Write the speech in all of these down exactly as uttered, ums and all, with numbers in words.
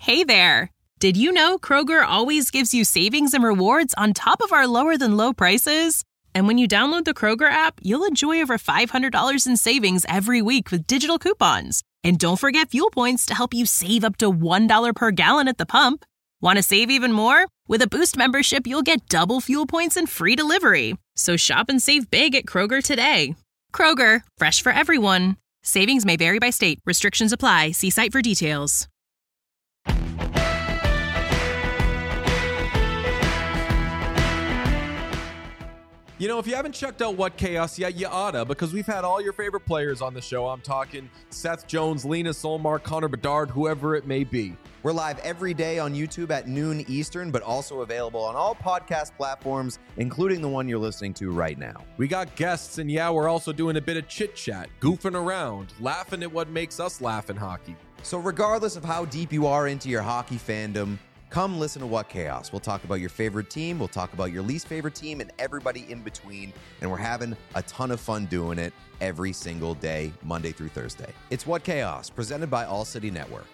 Hey there! Did you know Kroger always gives you savings and rewards on top of our lower-than-low prices? And when you download the Kroger app, you'll enjoy over five hundred dollars in savings every week with digital coupons. And don't forget fuel points to help you save up to one dollar per gallon at the pump. Want to save even more? With a Boost membership, you'll get double fuel points and free delivery. So shop and save big at Kroger today. Kroger, fresh for everyone. Savings may vary by state. Restrictions apply. See site for details. You know, if you haven't checked out What Chaos yet, you oughta, because we've had all your favorite players on the show. I'm talking Seth Jones, Lena Solmar, Connor Bedard, whoever it may be. We're live every day on YouTube at noon Eastern, but also available on all podcast platforms, including the one you're listening to right now. We got guests, and yeah, we're also doing a bit of chit-chat, goofing around, laughing at what makes us laugh in hockey. So regardless of how deep you are into your hockey fandom, come listen to What Chaos. We'll talk about your favorite team, we'll talk about your least favorite team, and everybody in between, and we're having a ton of fun doing it every single day, Monday through Thursday. It's What Chaos, presented by All City Network.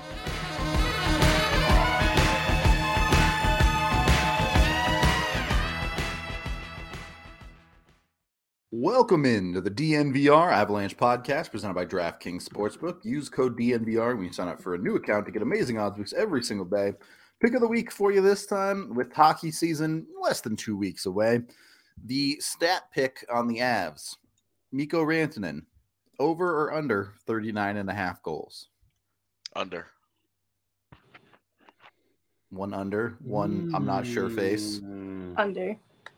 Welcome in to the D N V R Avalanche podcast presented by DraftKings Sportsbook. Use code D N V R when you sign up for a new account to get amazing odds boosts every single day. Pick of the week for you this time with hockey season less than two weeks away. The stat pick on the Avs, Mikko Rantanen, over or under thirty-nine and a half goals? Under. One under, one I'm not sure face. Under.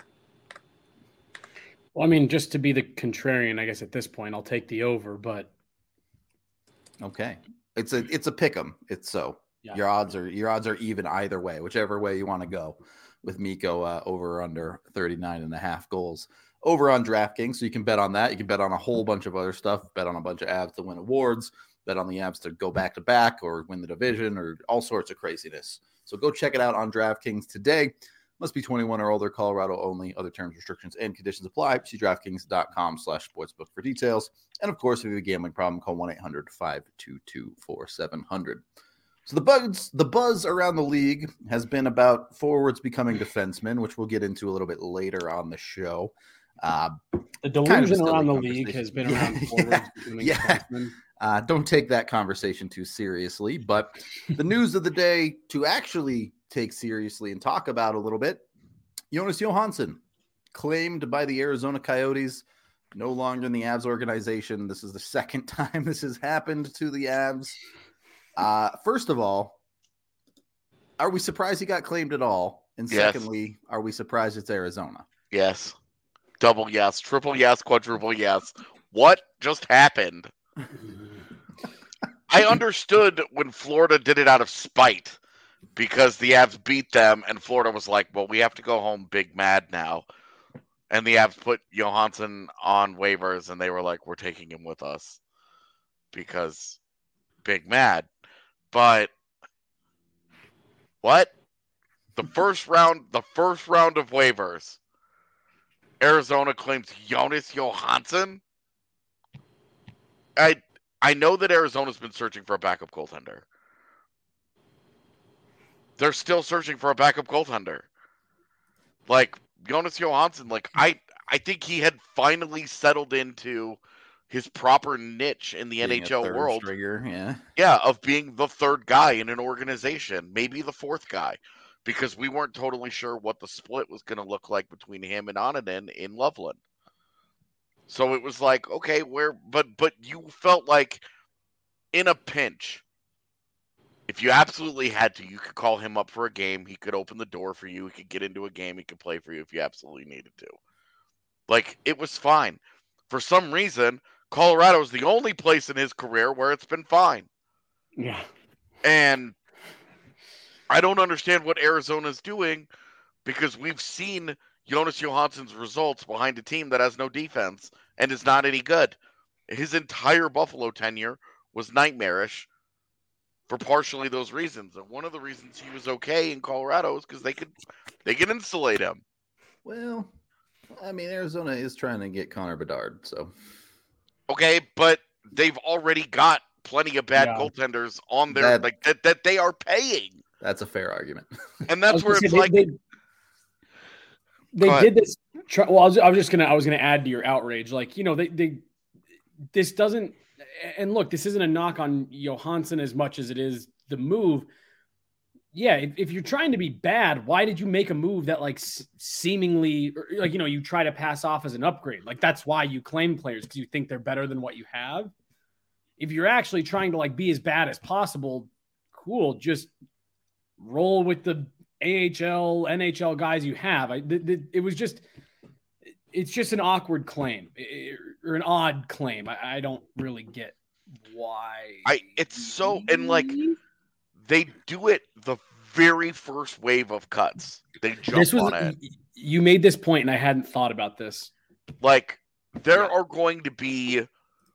Well, I mean, just to be the contrarian, I guess at this point, I'll take the over, but okay, it's a it's a pick 'em. It's so yeah. your odds are your odds are even either way, whichever way you want to go with Mikko uh, over or under thirty-nine and a half goals over on DraftKings. So you can bet on that. You can bet on a whole bunch of other stuff. Bet on a bunch of Avs to win awards. Bet on the Avs to go back to back or win the division or all sorts of craziness. So go check it out on DraftKings today. Must be twenty-one or older, Colorado only. Other terms, restrictions, and conditions apply. See DraftKings.com slash sportsbook for details. And, of course, if you have a gambling problem, call one eight hundred five two two four seven zero zero. So the buzz, the buzz around the league has been about forwards becoming defensemen, which we'll get into a little bit later on the show. Uh, the delusion kind of around the league has been around yeah, forwards becoming yeah. defensemen. Uh, don't take that conversation too seriously. But the news of the day to actually take seriously and talk about a little bit, Jonas Johansson, claimed by the Arizona Coyotes, no longer in the Avs organization. This is the second time this has happened to the Avs. Uh, first of all, are we surprised he got claimed at all? And yes. Secondly, are we surprised it's Arizona? Yes. Double yes. Triple yes. Quadruple yes. What just happened? I understood when Florida did it out of spite because the Avs beat them and Florida was like, well, we have to go home big mad now. And the Avs put Johansson on waivers and they were like, we're taking him with us because big mad. But what? The first round, the first round of waivers, Arizona claims Jonas Johansson. I I know that Arizona's been searching for a backup goaltender. They're still searching for a backup goaltender. Like Jonas Johansson, like I I think he had finally settled into his proper niche in the being N H L world. Stringer, yeah. Yeah, of being the third guy in an organization, maybe the fourth guy, because we weren't totally sure what the split was going to look like between him and Onanen in Loveland. So it was like, okay, where, but but you felt like in a pinch, if you absolutely had to, you could call him up for a game. He could open the door for you. He could get into a game. He could play for you if you absolutely needed to. Like, it was fine. For some reason, Colorado is the only place in his career where it's been fine. Yeah. And I don't understand what Arizona's doing because we've seen Jonas Johansson's results behind a team that has no defense and is not any good. His entire Buffalo tenure was nightmarish for partially those reasons. And one of the reasons he was okay in Colorado is because they could they could insulate him. Well, I mean, Arizona is trying to get Connor Bedard, so. Okay, but they've already got plenty of bad Yeah. goaltenders on their That- like that that they are paying, That's a fair argument. and I that's was where gonna it's say, like. they, they, they Go ahead. did this. Try, well, I was, I was just gonna I was gonna add to your outrage. Like, you know, they they this doesn't. And look, this isn't a knock on Johansson as much as it is the move. Yeah, if, if you're trying to be bad, why did you make a move that like s- seemingly or, like, you know, you try to pass off as an upgrade? Like, that's why you claim players, because you think they're better than what you have. If you're actually trying to like be as bad as possible, cool, just roll with the A H L, N H L guys you have. I, th- th- it was just, it's just an awkward claim it, or an odd claim. I, I don't really get why. I it's so and like they do it the very first wave of cuts. They jump This was on it. you made this point, and I hadn't thought about this. Like there Yeah. are going to be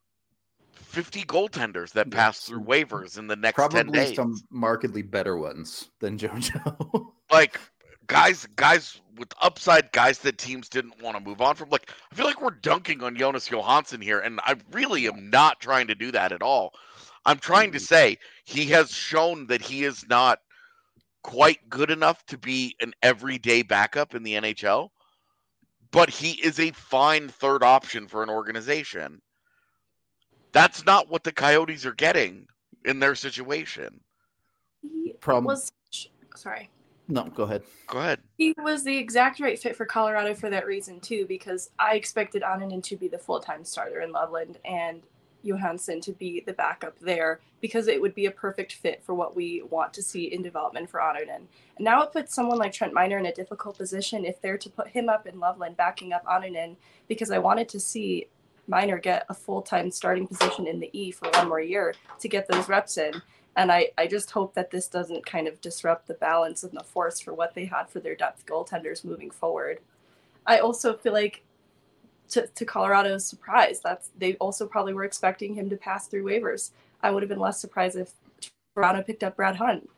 fifty goaltenders that pass through waivers in the next ten Probably days. some markedly better ones than JoJo. Like guys, guys with upside, guys that teams didn't want to move on from. Like I feel like we're dunking on Jonas Johansson here, and I really am not trying to do that at all. I'm trying to say he has shown that he is not quite good enough to be an everyday backup in the N H L, but he is a fine third option for an organization. That's not what the Coyotes are getting in their situation. He Problem- was sorry. No, go ahead. Go ahead. He was the exact right fit for Colorado for that reason too, because I expected Annunen to be the full-time starter in Loveland and Johansson to be the backup there, because it would be a perfect fit for what we want to see in development for Annunen. And now it puts someone like Trent Miner in a difficult position if they're to put him up in Loveland backing up Annunen, because I wanted to see Miner get a full-time starting position in the E for one more year to get those reps in. And I, I just hope that this doesn't kind of disrupt the balance and the force for what they had for their depth goaltenders moving forward. I also feel like, to, to Colorado's surprise, that's they also probably were expecting him to pass through waivers. I would have been less surprised if Toronto picked up Brad Hunt.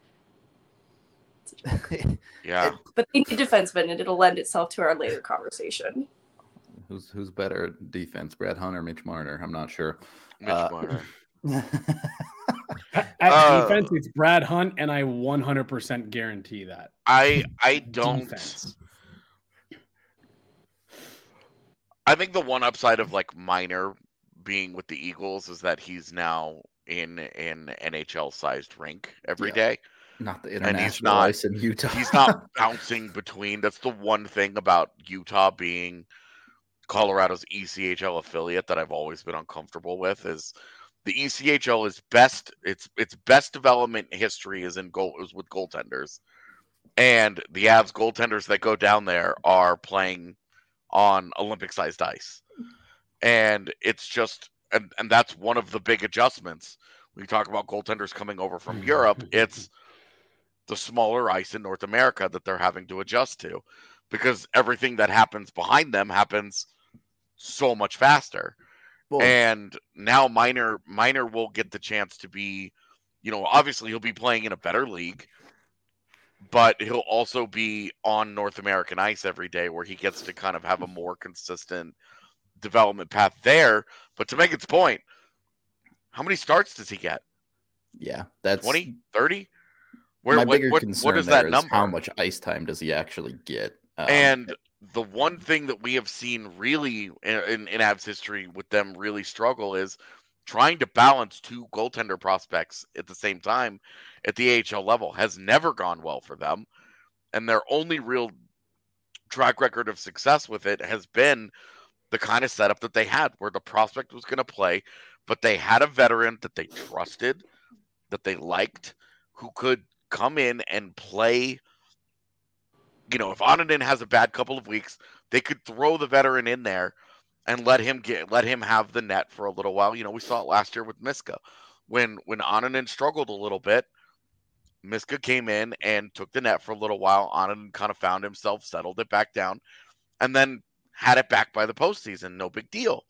Yeah. But they need defensemen, and it'll lend itself to our later conversation. Who's who's better at defense, Brad Hunt or Mitch Marner? I'm not sure. Mitch Uh, Marner. At Uh, defense, it's Brad Hunt, and I one hundred percent guarantee that. I I don't. Defense. I think the one upside of like Miner being with the Eagles is that he's now in an N H L sized rink every Yeah. day. Not the he's international not- ice in Utah. He's not bouncing between. That's the one thing about Utah being Colorado's E C H L affiliate that I've always been uncomfortable with. Is the E C H L is best. Its its best development history is in goal is with goaltenders, and the Avs goaltenders that go down there are playing on Olympic sized ice, and it's just and and that's one of the big adjustments when you talk about goaltenders coming over from Europe. It's the smaller ice in North America that they're having to adjust to, because everything that happens behind them happens so much faster. Well, And now Miner Miner will get the chance to be, you know, obviously he'll be playing in a better league, but he'll also be on North American ice every day, where he gets to kind of have a more consistent development path there. But to make its point, how many starts does he get? yeah, that's twenty, thirty? Where my what, bigger what, concern what is there that is number? how much ice time does he actually get? Um, And the one thing that we have seen really in, in, in Avs history with them really struggle is trying to balance two goaltender prospects at the same time at the A H L level has never gone well for them. And their only real track record of success with it has been the kind of setup that they had, where the prospect was going to play, but they had a veteran that they trusted, that they liked, who could come in and play. You know, if Annunen has a bad couple of weeks, they could throw the veteran in there and let him get let him have the net for a little while. You know, we saw it last year with Miska. When when Annunen struggled a little bit, Miska came in and took the net for a little while. Annunen kind of found himself, settled it back down, and then had it back by the postseason. No big deal.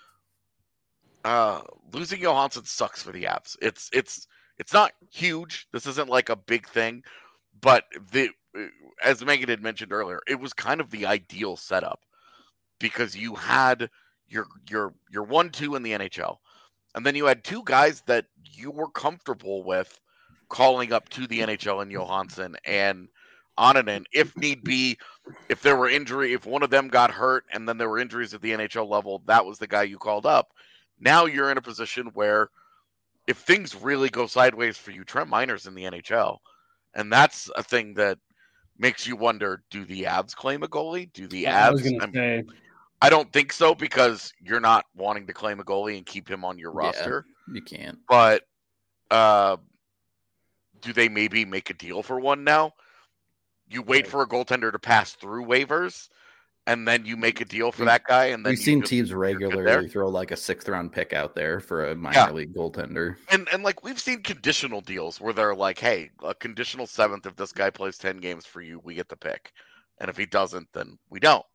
Uh, losing Johansson sucks for the Avs. It's it's it's not huge. This isn't like a big thing, but the as Megan had mentioned earlier, it was kind of the ideal setup, because you had your your your one two in the N H L, And then you had two guys that you were comfortable with calling up to the N H L in Johansson and Ananen, if need be, if there were injury, if one of them got hurt and then there were injuries at the N H L level, that was the guy you called up. Now you're in a position where if things really go sideways for you, Trent Miner's in the N H L. And that's a thing that makes you wonder, do the Avs claim a goalie? Do the I was Avs? gonna say, I don't think so, because you're not wanting to claim a goalie and keep him on your roster. Yeah, you can't. But uh, do they maybe make a deal for one now? You wait for a goaltender to pass through waivers, and then you make a deal for that guy. And then we've you seen just- teams you're good regularly there. throw like a sixth round pick out there for a minor Yeah. league goaltender. And and like we've seen conditional deals where they're like, hey, a conditional seventh, if this guy plays ten games for you, we get the pick. And if he doesn't, then we don't.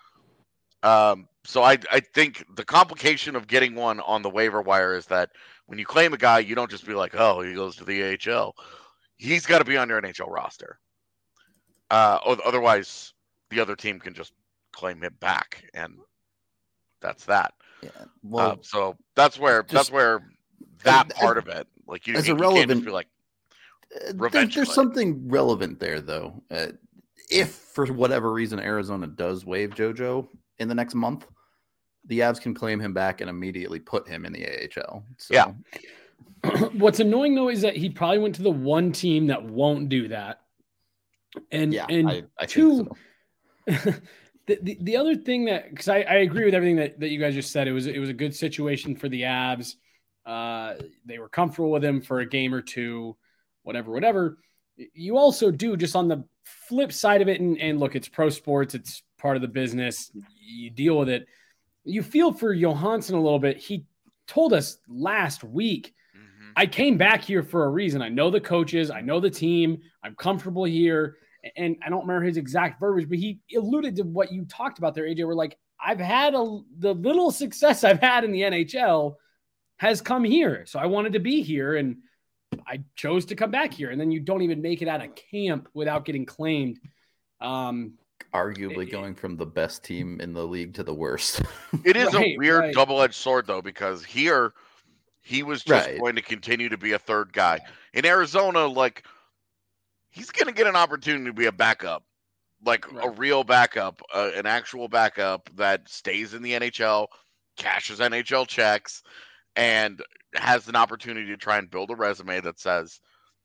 Um, so I I think the complication of getting one on the waiver wire is that when you claim a guy, you don't just be like, oh, he goes to the A H L. He's got to be on your N H L roster. Uh, o- otherwise, the other team can just claim him back, and that's that. Yeah. Well, Uh, so that's where just- that's where that as- part of it, like you, as you a can't just relevant- be like, Uh, there- revenge there's play. something relevant there, though. Uh, if for whatever reason Arizona does waive JoJo in the next month, the Avs can claim him back and immediately put him in the A H L. So, Yeah. what's annoying though is that he probably went to the one team that won't do that. And yeah, and I, I two, think so. the, the the other thing that, because I, I agree with everything that, that you guys just said, it was it was a good situation for the Avs. Uh, they were comfortable with him for a game or two, whatever, whatever. You also do, just on the flip side of it, and, and look, it's pro sports, it's part of the business. You deal with it. You feel for Johansson a little bit. He told us last week, Mhm. I came back here for a reason. I know the coaches, I know the team, I'm comfortable here. And I don't remember his exact verbiage, but he alluded to what you talked about there, A J. We're like, I've had a, the little success I've had in the N H L has come here. So I wanted to be here, and I chose to come back here. And then you don't even make it out of camp without getting claimed. Um, Arguably going from the best team in the league to the worst. It is Right, a weird right. double-edged sword, though, because here he was just Right. going to continue to be a third guy. In Arizona, like, he's going to get an opportunity to be a backup, like a Right. real backup, uh, an actual backup that stays in the N H L, cashes N H L checks, and has an opportunity to try and build a resume that says,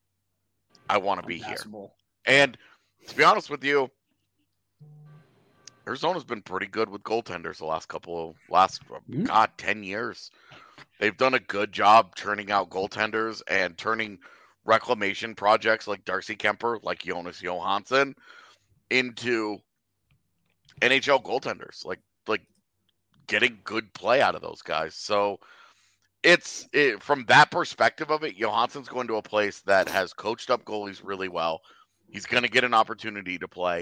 I want to be here. Unpassable. And to be honest with you, Arizona's been pretty good with goaltenders the last couple of last Mhm. God ten years. They've done a good job turning out goaltenders and turning reclamation projects like Darcy Kemper, like Jonas Johansson, into N H L goaltenders. Like like getting good play out of those guys. So it's it, from that perspective of it, Johansson's going to a place that has coached up goalies really well. He's going to get an opportunity to play.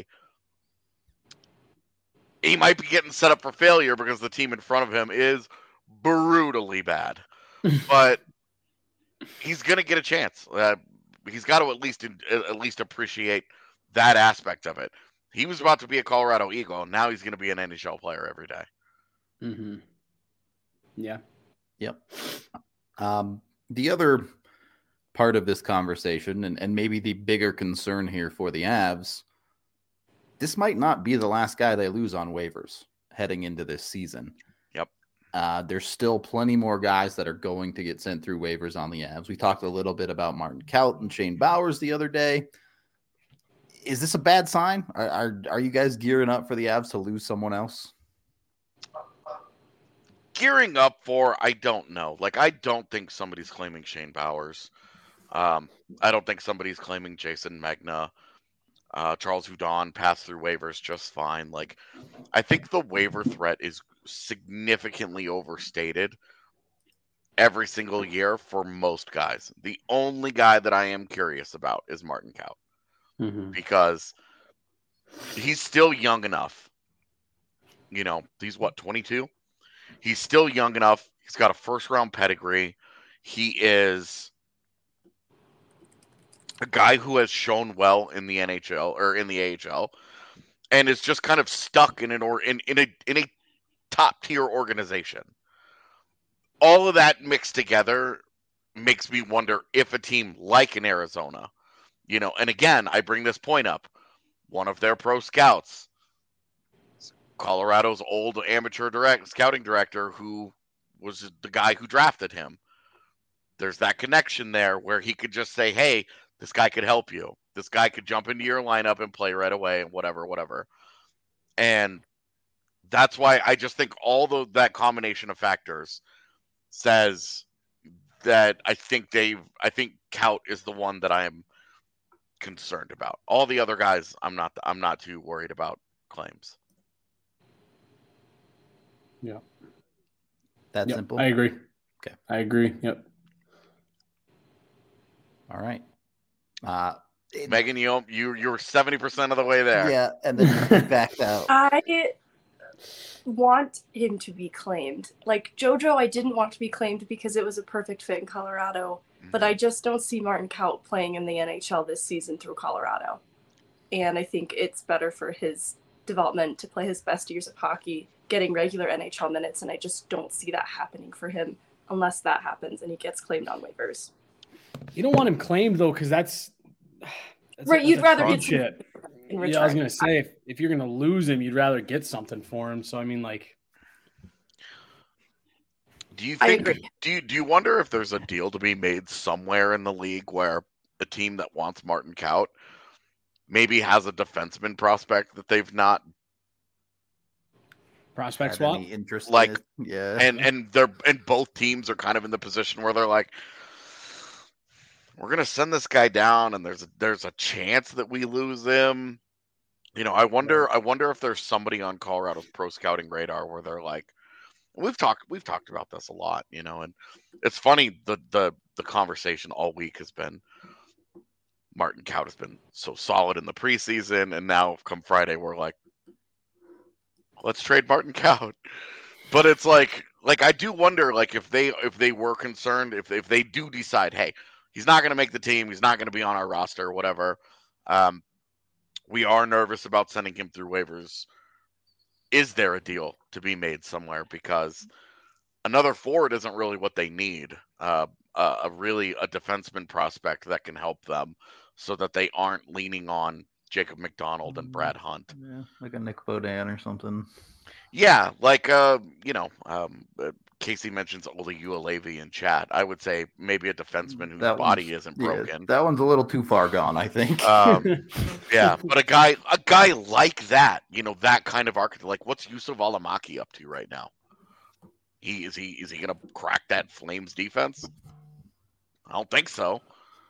He might be getting set up for failure because the team in front of him is brutally bad, but he's going to get a chance. Uh, he's got to at least at least appreciate that aspect of it. He was about to be a Colorado Eagle, and now he's going to be an N H L player every day. Mm-hmm. Yeah. Yep. Um, the other part of this conversation, and, and maybe the bigger concern here for the Avs, this might not be the last guy they lose on waivers heading into this season. Yep. Uh, there's still plenty more guys that are going to get sent through waivers on the Avs. We talked a little bit about Martin Kaut and Shane Bowers the other day. Is this a bad sign? Are, are, are you guys gearing up for the Avs to lose someone else? Gearing up for, I don't know. Like, I don't think somebody's claiming Shane Bowers. Um, I don't think somebody's claiming Jason Magna. Uh, Charles Hudon passed through waivers just fine. Like, I think the waiver threat is significantly overstated every single year for most guys. The only guy that I am curious about is Martin Kaut Mm-hmm. because he's still young enough. You know, he's what, twenty-two? He's still young enough. He's got a first round pedigree. He is a guy who has shown well in the N H L or in the A H L and is just kind of stuck in an or in, in a in a top tier organization. all of that mixed together makes me wonder if a team like an Arizona, you know, and again, I bring this point up. One of their pro scouts, Colorado's old amateur direct scouting director, who was the guy who drafted him. There's that connection there where he could just say, hey, this guy could help you. This guy could jump into your lineup and play right away and whatever, whatever. And that's why I just think all the, that combination of factors says that I think they've, I think Kaut is the one that I am concerned about. All the other guys, I'm not, I'm not too worried about claims. Yeah. That yep, simple. I agree. Okay. I agree. Yep. All right. Uh, it, Megan, you you you're seventy percent of the way there. Yeah, and then you backed out. I want him to be claimed. Like JoJo, I didn't want to be claimed because it was a perfect fit in Colorado, mm-hmm. but I just don't see Martin Kaut playing in the N H L this season through Colorado. And I think it's better for his development to play his best years of hockey, getting regular N H L minutes, and I just don't see that happening for him unless that happens and he gets claimed on waivers. You don't want him claimed though, because that's, that's right. A, you'd rather get shit. Yeah, I was gonna say if, if you're gonna lose him, you'd rather get something for him. So I mean, like, do you think? Do you do you wonder if there's a deal to be made somewhere in the league where a team that wants Martin Kaut maybe has a defenseman prospect that they've not prospect swap interest, like, in yeah, and and they're and both teams are kind of in the position where they're like, we're gonna send this guy down, and there's a, there's a chance that we lose him. You know, I wonder, right. I wonder if there's somebody on Colorado's pro scouting radar where they're like, we've talked, we've talked about this a lot, you know, and it's funny the the the conversation all week has been Martin Kaut has been so solid in the preseason, and now come Friday we're like, let's trade Martin Kaut. But it's like, like I do wonder, like if they if they were concerned, if if they do decide, hey, he's not going to make the team, he's not going to be on our roster, or whatever. Um, we are nervous about sending him through waivers. Is there a deal to be made somewhere? Because another forward isn't really what they need. Uh, a, a really a defenseman prospect that can help them, so that they aren't leaning on Jacob McDonald and Brad Hunt. Yeah, like a Nick Beaudin or something. Yeah, like uh, you know, um, Casey mentions Oli Uelevi in chat. I would say maybe a defenseman whose that body isn't broken. Yeah, that one's a little too far gone, I think. Um, yeah, but a guy, a guy like that, you know, that kind of archetype. Like, what's Yusuf Alamaki up to right now? He is he is he going to crack that Flames defense? I don't think so.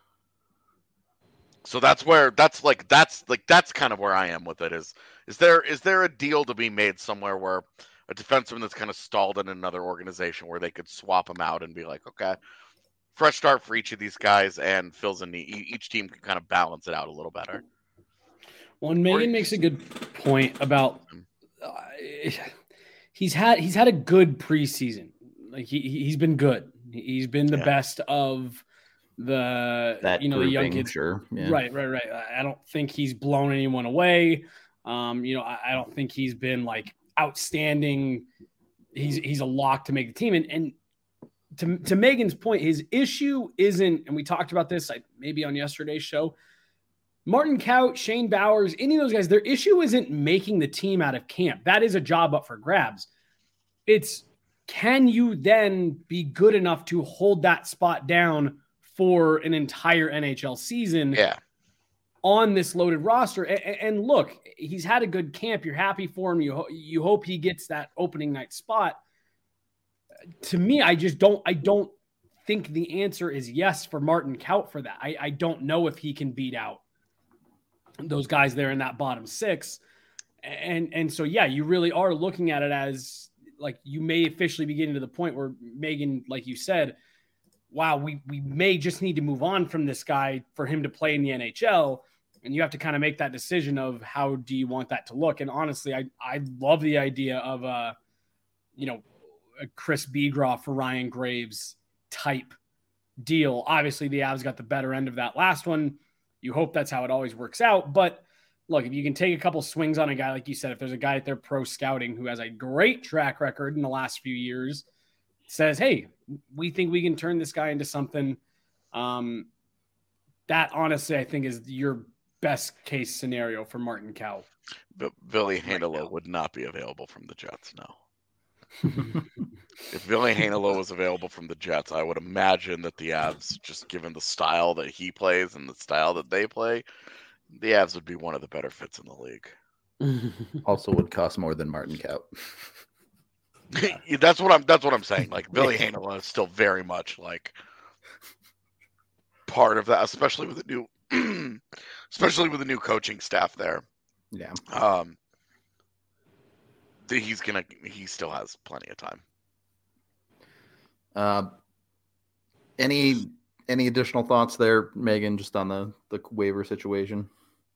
So that's where that's like that's like that's kind of where I am with it. Is is there is there a deal to be made somewhere where a defenseman that's kind of stalled in another organization where they could swap him out and be like, okay, fresh start for each of these guys and fills in the each team can kind of balance it out a little better. Well, and Megan makes a good point about uh, he's had he's had a good preseason. Like he he's been good. He's been the yeah. best of the that you know grouping, the young kids. Sure. Yeah. Right, right, right. I don't think he's blown anyone away. Um, you know, I, I don't think he's been like outstanding. He's he's a lock to make the team. And and to to Megan's point, his issue isn't, and we talked about this like maybe on yesterday's show. Martin Kaut, Shane Bowers, any of those guys, their issue isn't making the team out of camp. That is a job up for grabs. It's can you then be good enough to hold that spot down for an entire N H L season? Yeah. On this loaded roster. And, and look, he's had a good camp. You're happy for him. You, ho- you hope he gets that opening night spot. To me, I just don't, I don't think the answer is yes for Martin Kaut for that. I, I don't know if he can beat out those guys there in that bottom six. And, and so, yeah, you really are looking at it as like, you may officially be getting to the point where Megan, like you said, wow, we, we may just need to move on from this guy for him to play in the N H L. And you have to kind of make that decision of how do you want that to look? And honestly, I, I love the idea of, uh, you know, a Chris Begroff for Ryan Graves type deal. Obviously, the Avs got the better end of that last one. You hope that's how it always works out. But look, if you can take a couple swings on a guy, like you said, if there's a guy at their pro scouting who has a great track record in the last few years, says, hey, we think we can turn this guy into something. Um, that honestly, I think is your best case scenario for Martin Kaut. But Billy Hanelo right would not be available from the Jets, no. If Billy Hanelo was available from the Jets, I would imagine that the Avs, just given the style that he plays and the style that they play, the Avs would be one of the better fits in the league. Also would cost more than Martin Kaut. that's what I'm that's what I'm saying. Like Billy Hanelo is still very much like part of that, especially with the new especially with the new coaching staff there. Yeah. Um he's gonna he still has plenty of time. Uh, any any additional thoughts there, Megan, just on the, the waiver situation?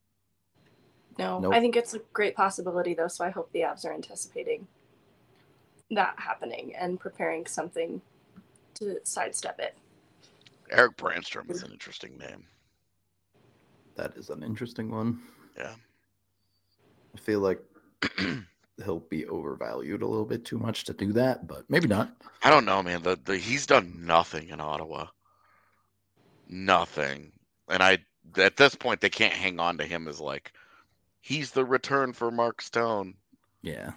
No, nope. I think it's a great possibility though, so I hope the Avs are anticipating that happening and preparing something to sidestep it. Eric Brandstrom is an interesting name. That is an interesting one. Yeah. I feel like he'll be overvalued a little bit too much to do that, but maybe not. I don't know, man. The, the he's done nothing in Ottawa. Nothing. And I at this point they can't hang on to him as like he's the return for Mark Stone. Yeah.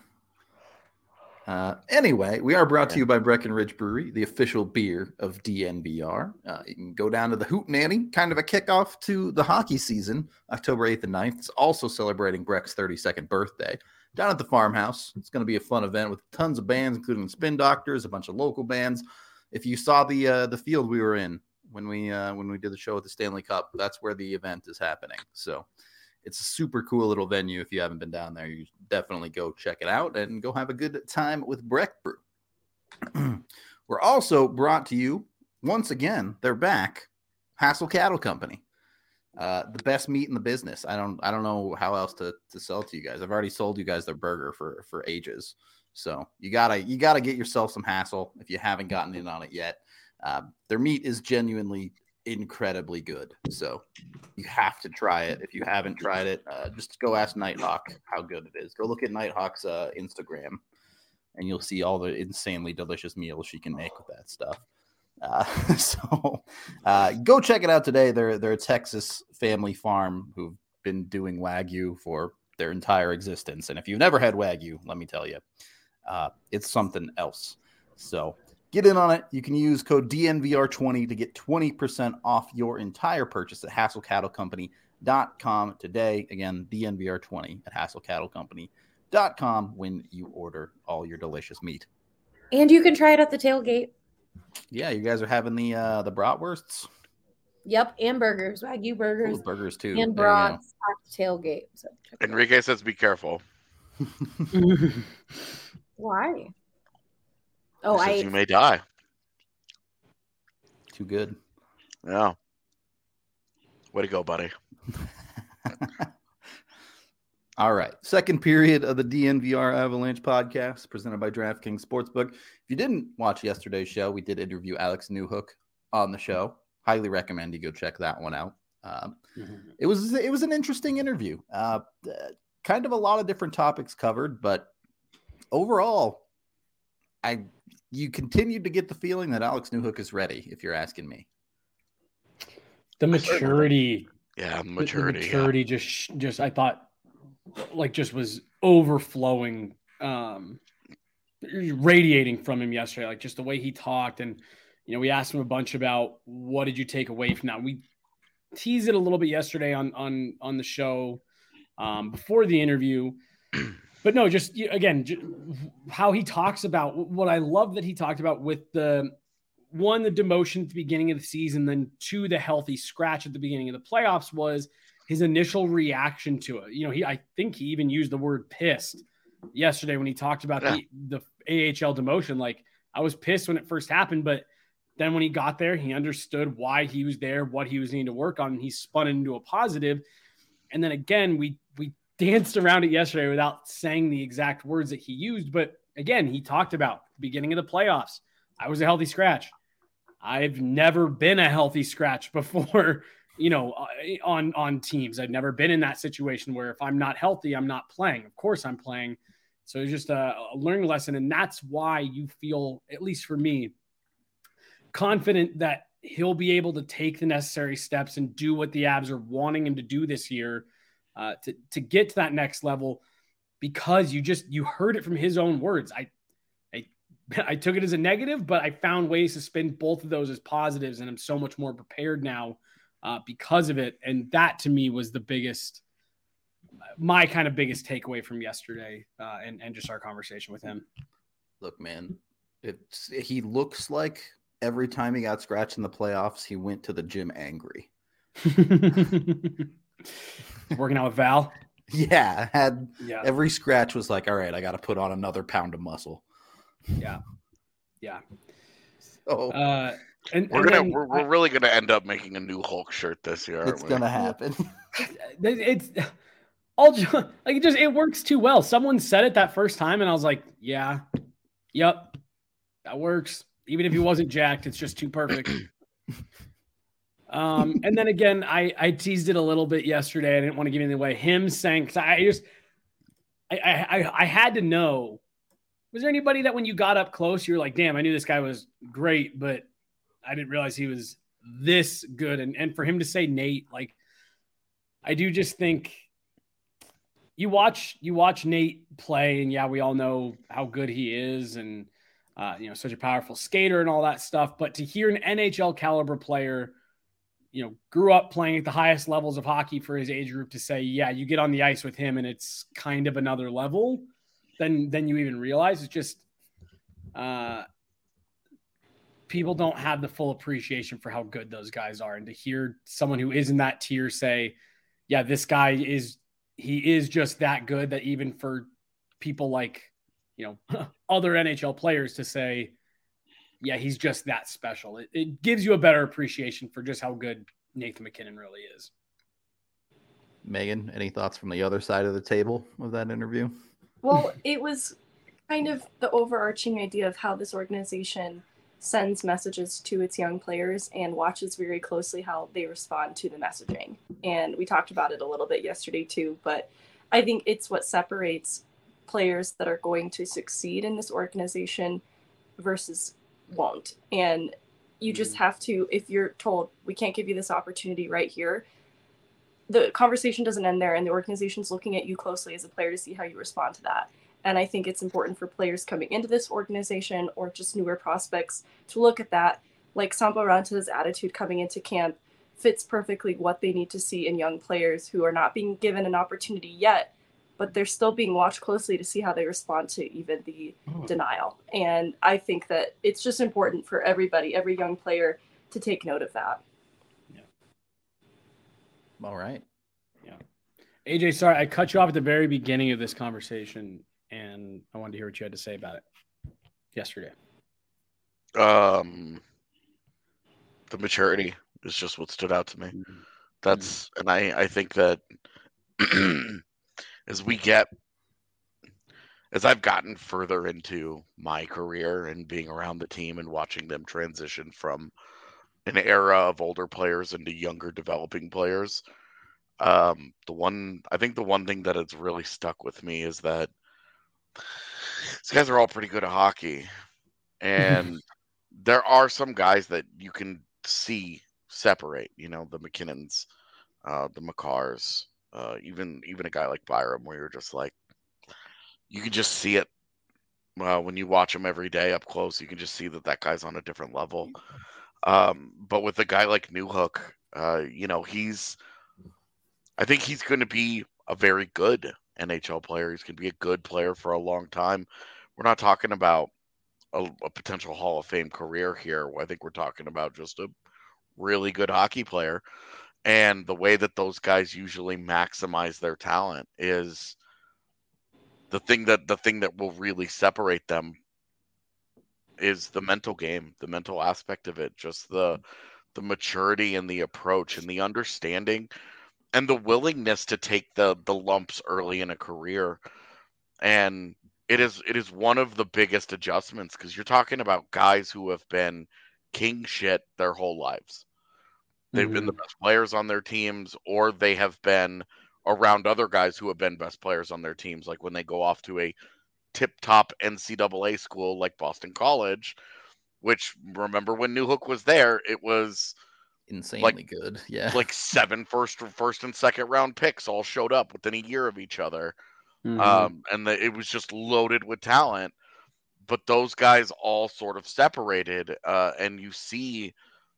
Uh, anyway, we are brought to you by Breckenridge Brewery, the official beer of D N V R. Uh, you can go down to the Hootenanny, kind of a kickoff to the hockey season, October eighth and ninth. It's also celebrating Breck's thirty-second birthday. Down at the farmhouse. It's going to be a fun event with tons of bands, including Spin Doctors, a bunch of local bands. If you saw the uh, the field we were in when we uh, when we did the show at the Stanley Cup, that's where the event is happening. So it's a super cool little venue. If you haven't been down there, you definitely go check it out and go have a good time with Breck Brew. We're also brought to you, once again, they're back, Hassel Cattle Company. Uh, the best meat in the business. I don't I don't know how else to, to sell to you guys. I've already sold you guys their burger for, for ages. So you gotta you gotta get yourself some Hassel if you haven't gotten in on it yet. Uh, their meat is genuinely incredibly good. So you have to try it. If you haven't tried it, uh, just go ask Nighthawk how good it is. Go look at Nighthawk's uh, Instagram and you'll see all the insanely delicious meals she can make with that stuff. Uh, so uh, go check it out today. They're they're a Texas family farm who've been doing Wagyu for their entire existence. And if you've never had Wagyu, let me tell you, uh, it's something else. So get in on it. You can use code D N V R twenty to get twenty percent off your entire purchase at hassel cattle company dot com today. Again, D N V R twenty at hassel cattle company dot com when you order all your delicious meat. And you can try it at the tailgate. Yeah, you guys are having the uh, the bratwursts. Yep, and burgers, Wagyu burgers, Ooh, burgers too, and brats at the tailgate. So Enrique says, "Be careful." Why? Oh, he I. You may die. Too good. Yeah. Way to go, buddy. All right. Second period of the D N V R Avalanche podcast presented by DraftKings Sportsbook. If you didn't watch yesterday's show, we did interview Alex Newhook on the show. Highly recommend you go check that one out. Um, mm-hmm. It was it was an interesting interview. Uh, kind of a lot of different topics covered, but overall, I you continued to get the feeling that Alex Newhook is ready, if you're asking me. The maturity. Yeah, maturity. The maturity yeah. just just I thought like just was overflowing, um, radiating from him yesterday. Like just the way he talked. And, you know, we asked him a bunch about what did you take away from that? We teased it a little bit yesterday on, on, on the show um, before the interview, but no, just again, just how he talks about what I love that he talked about with the one, the demotion at the beginning of the season, then two, the healthy scratch at the beginning of the playoffs was his initial reaction to it. You know, he, I think he even used the word pissed yesterday when he talked about yeah. the, the A H L demotion. Like, I was pissed when it first happened, but then when he got there, he understood why he was there, what he was needing to work on, and he spun it into a positive. And then again, we, we danced around it yesterday without saying the exact words that he used. But again, he talked about the beginning of the playoffs. I was a healthy scratch. I've never been a healthy scratch before. You know, on, on teams. I've never been in that situation where if I'm not healthy, I'm not playing. Of course I'm playing. So it's just a, a learning lesson. And that's why you feel, at least for me, confident that he'll be able to take the necessary steps and do what the Abs are wanting him to do this year uh, to, to get to that next level, because you just, you heard it from his own words. I, I, I took it as a negative, but I found ways to spin both of those as positives, and I'm so much more prepared now uh, because of it. And that to me was the biggest, my kind of biggest takeaway from yesterday uh, and, and just our conversation with him. Look, man, it's, he looks like every time he got scratched in the playoffs, he went to the gym angry. Working out with Val. Yeah. Had yeah. Every scratch was like, all right, I got to put on another pound of muscle. Yeah. Yeah. So uh, and, we're and gonna then, we're, we're really gonna end up making a new Hulk shirt this year. It's gonna happen. It's all like it just it works too well. Someone said it that first time, and I was like, yeah, yep, that works. Even if he wasn't jacked, it's just too perfect. um, and then again, I I teased it a little bit yesterday. I didn't want to give anything away. Him saying, cause I just I, I I had to know. Was there anybody that when you got up close, you were like, damn, I knew this guy was great, but I didn't realize he was this good. And and for him to say Nate, like, I do just think you watch you watch Nate play, and yeah, we all know how good he is, and uh, you know, such a powerful skater and all that stuff. But to hear an N H L caliber player, you know, grew up playing at the highest levels of hockey for his age group, to say, yeah, you get on the ice with him and it's kind of another level than than you even realize. It's just uh, people don't have the full appreciation for how good those guys are, and to hear someone who is in that tier say, yeah, this guy is. He is just that good, that even for people like, you know, other N H L players to say, yeah, he's just that special. It, it gives you a better appreciation for just how good Nathan MacKinnon really is. Megan, any thoughts from the other side of the table of that interview? Well, it was kind of the overarching idea of how this organization sends messages to its young players and watches very closely how they respond to the messaging. And we talked about it a little bit yesterday too, but I think it's what separates players that are going to succeed in this organization versus won't. And you just have to, if you're told, we can't give you this opportunity right here, the conversation doesn't end there, and the organization's looking at you closely as a player to see how you respond to that. And I think it's important for players coming into this organization or just newer prospects to look at that. Like Sampo Ranta's attitude coming into camp fits perfectly what they need to see in young players who are not being given an opportunity yet, but they're still being watched closely to see how they respond to even the oh. denial. And I think that it's just important for everybody, every young player, to take note of that. Yeah. All right. Yeah. A J, sorry, I cut you off at the very beginning of this conversation, and I wanted to hear what you had to say about it yesterday. Um, the maturity is just what stood out to me. Mm-hmm. That's, and I, I think that as we get, as I've gotten further into my career and being around the team and watching them transition from an era of older players into younger developing players, um, the one, I think the one thing that has really stuck with me is that these guys are all pretty good at hockey, and there are some guys that you can see separate, you know, the MacKinnons, uh, the Makars, uh, even even a guy like Byram, where you're just like, you can just see it uh, when you watch him every day up close. You can just see that that guy's on a different level. Um, but with a guy like Newhook, uh, you know, he's, I think he's going to be a very good N H L player. He's going to be a good player for a long time. We're not talking about a, a potential Hall of Fame career here. I think we're talking about just a really good hockey player. And the way that those guys usually maximize their talent is the thing that the thing that will really separate them is the mental game, the mental aspect of it, just the the maturity and the approach and the understanding and the willingness to take the the lumps early in a career. And it is it is one of the biggest adjustments, because you're talking about guys who have been king shit their whole lives. They've mm-hmm. been the best players on their teams, or they have been around other guys who have been best players on their teams. Like when they go off to a tip-top N C double A school like Boston College, which remember when Newhook was there, it was insanely like, good. Yeah. Like seven first, first and second round picks all showed up within a year of each other. Mhm. Um, and the, it was just loaded with talent. But those guys all sort of separated, uh, and you see,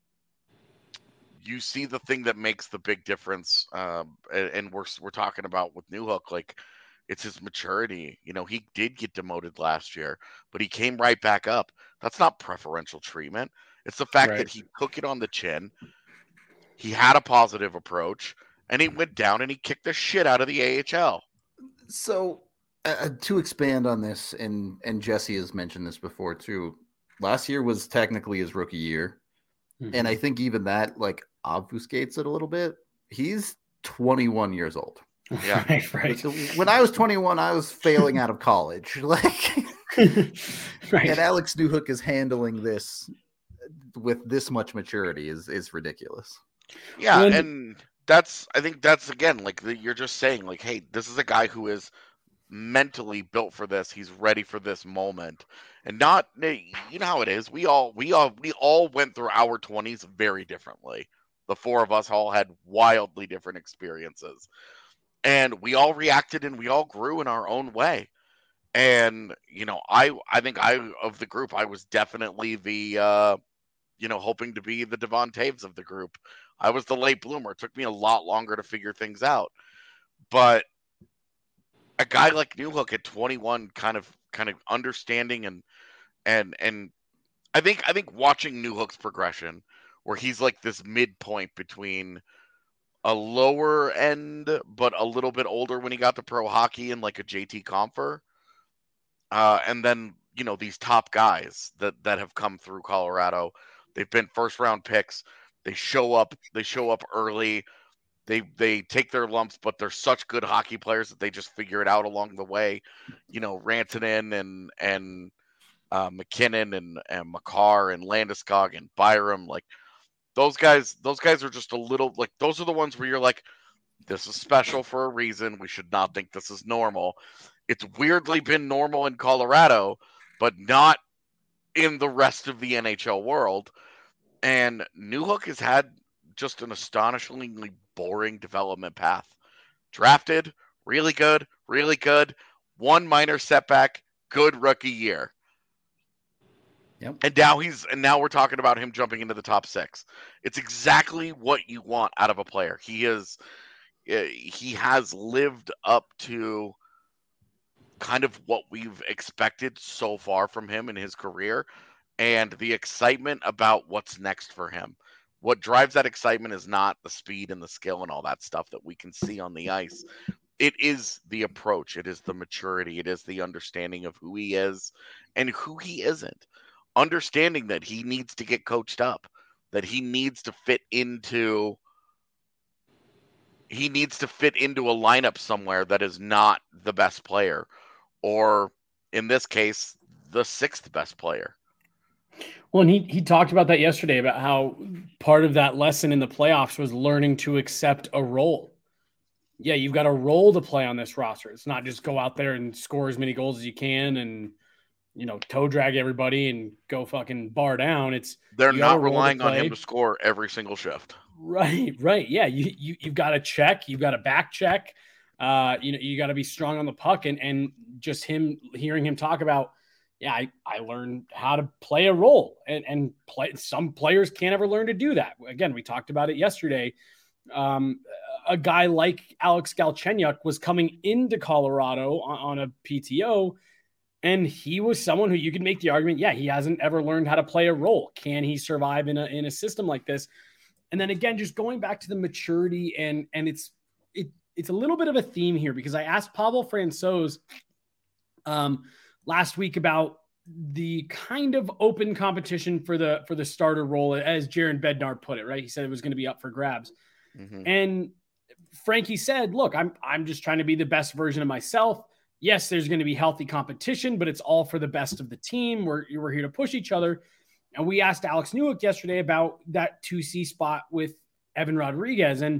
you see the thing that makes the big difference. Um, and, and we're we're talking about with Newhook, like it's his maturity. You know, he did get demoted last year, but he came right back up. That's not preferential treatment. It's the fact Right. that he took it on the chin. He had a positive approach, and he went down and he kicked the shit out of the A H L. So uh, to expand on this, and and Jesse has mentioned this before too. Last year was technically his rookie year, Mhm. and I think even that like obfuscates it a little bit. He's twenty-one years old. Yeah. Right, right. When I was twenty-one, I was failing out of college. Like, Right. and Alex Newhook is handling this with this much maturity is is ridiculous. Yeah, When- and that's I think that's again like the, you're just saying like, hey, this is a guy who is mentally built for this. He's ready for this moment, and not you know how it is. We all we all we all went through our twenties very differently. The four of us all had wildly different experiences, and we all reacted and we all grew in our own way. And you know, I I think I of the group, I was definitely the uh, you know hoping to be the Devon Taves of the group. I was the late bloomer. It took me a lot longer to figure things out. But a guy like Newhook at twenty-one, kind of kind of understanding and and and I think I think watching Newhook's progression, where he's like this midpoint between a lower end but a little bit older when he got to pro hockey and like a J T Compher, uh, and then you know these top guys that that have come through Colorado. They've been first round picks. They show up. They show up early. They they take their lumps, but they're such good hockey players that they just figure it out along the way. You know, Rantanen and and uh, McKinnon and and Makar and Landeskog and Byram, like those guys. Those guys are just a little like those are the ones where you're like, this is special for a reason. We should not think this is normal. It's weirdly been normal in Colorado, but not in the rest of the N H L world. And Newhook has had just an astonishingly boring development path. Drafted, really good, really good. One minor setback, good rookie year. Yep. And now he's and now we're talking about him jumping into the top six. It's exactly what you want out of a player. He is he has lived up to kind of what we've expected so far from him in his career. And the excitement about what's next for him. What drives that excitement is not the speed and the skill and all that stuff that we can see on the ice. It is the approach. It is the maturity. It is the understanding of who he is and who he isn't. Understanding that he needs to get coached up, that he needs to fit into he needs to fit into a lineup somewhere that is not the best player, or in this case, the sixth best player. Well, and he, he talked about that yesterday, about how part of that lesson in the playoffs was learning to accept a role. Yeah, you've got a role to play on this roster. It's not just go out there and score as many goals as you can and, you know, toe drag everybody and go fucking bar down. It's They're you got a not role to relying on play. him to score every single shift. Right, right. Yeah, you, you, you've got to check. You've got to back check. Uh, you know, you got to be strong on the puck. And, and just him, hearing him talk about, yeah, I, I learned how to play a role, and, and play. Some players can't ever learn to do that. Again, we talked about it yesterday. Um, a guy like Alex Galchenyuk was coming into Colorado on, on a P T O, and he was someone who you could make the argument, yeah, he hasn't ever learned how to play a role. Can he survive in a, in a system like this? And then again, just going back to the maturity, and, and it's, it, it's a little bit of a theme here, because I asked Pavel Francouz, um, last week about the kind of open competition for the for the starter role, as Jaron Bednar put it, right? He said it was going to be up for grabs. Mm-hmm. And Frankie said, look, I'm I'm just trying to be the best version of myself. Yes, there's going to be healthy competition, but it's all for the best of the team. We're, we're here to push each other. And we asked Alex Newhook yesterday about that two C spot with Evan Rodriguez. And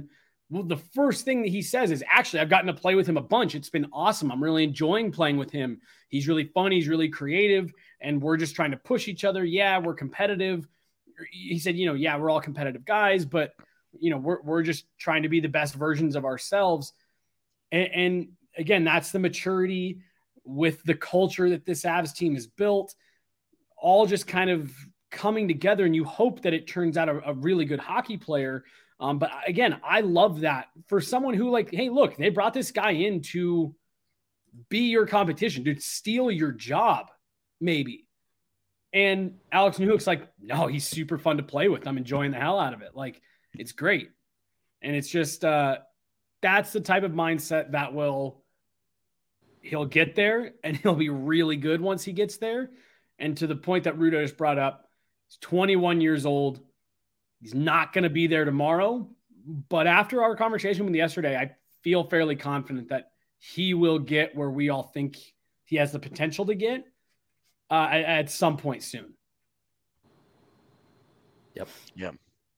Well, the first thing that he says is, actually, I've gotten to play with him a bunch. It's been awesome. I'm really enjoying playing with him. He's really fun. He's really creative. And we're just trying to push each other. Yeah, we're competitive. He said, you know, yeah, we're all competitive guys, but, you know, we're, we're just trying to be the best versions of ourselves. And, and again, that's the maturity with the culture that this Avs team has built, all just kind of coming together. And you hope that it turns out a, a really good hockey player. Um, but again, I love that for someone who, like, hey, look, they brought this guy in to be your competition, to steal your job, maybe. And Alex Newhook's like, no, he's super fun to play with. I'm enjoying the hell out of it. Like, it's great. And it's just, uh, that's the type of mindset that will, he'll get there and he'll be really good once he gets there. And to the point that Rudo just brought up, he's twenty-one years old. He's not going to be there tomorrow. But after our conversation with him yesterday, I feel fairly confident that he will get where we all think he has the potential to get uh, at, at some point soon. Yep. Yeah.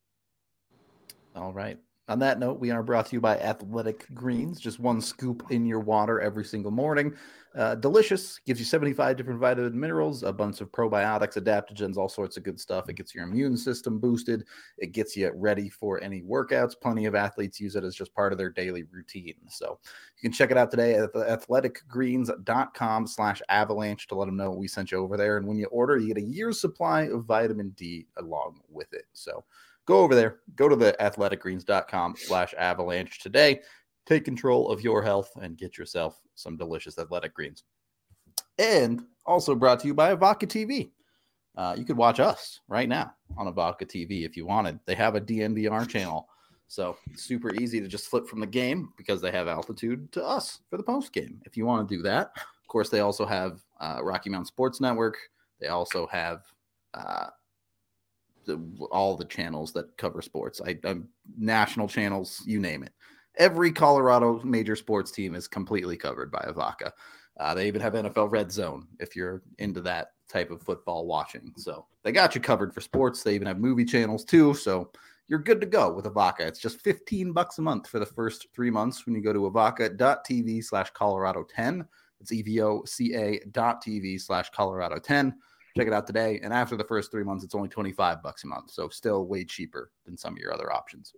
All right. On that note, we are brought to you by Athletic Greens. Just one scoop in your water every single morning. Uh, delicious. Gives you seventy-five different vitamin minerals, a bunch of probiotics, adaptogens, all sorts of good stuff. It gets your immune system boosted. It gets you ready for any workouts. Plenty of athletes use it as just part of their daily routine. So you can check it out today at athleticgreens.com slash avalanche to let them know we sent you over there. And when you order, you get a year's supply of vitamin D along with it. So go over there, go to the athleticgreens.com slash avalanche today. Take control of your health and get yourself some delicious Athletic Greens. And also brought to you by Avaca T V. Uh, you could watch us right now on Avaca T V if you wanted. They have a D N V R channel. So it's super easy to just flip from the game because they have altitude to us for the post game if you want to do that. Of course, they also have uh, Rocky Mountain Sports Network. They also have uh, the, all the channels that cover sports. I, I'm, national channels, you name it. Every Colorado major sports team is completely covered by Avaca. Uh, they even have N F L Red Zone if you're into that type of football watching. So they got you covered for sports. They even have movie channels too. So you're good to go with Avaca. It's just fifteen bucks a month for the first three months when you go to avaca.tv slash Colorado 10. It's E-V-O-C-A dot TV slash Colorado 10. Check it out today. And after the first three months, it's only twenty-five bucks a month. So still way cheaper than some of your other options.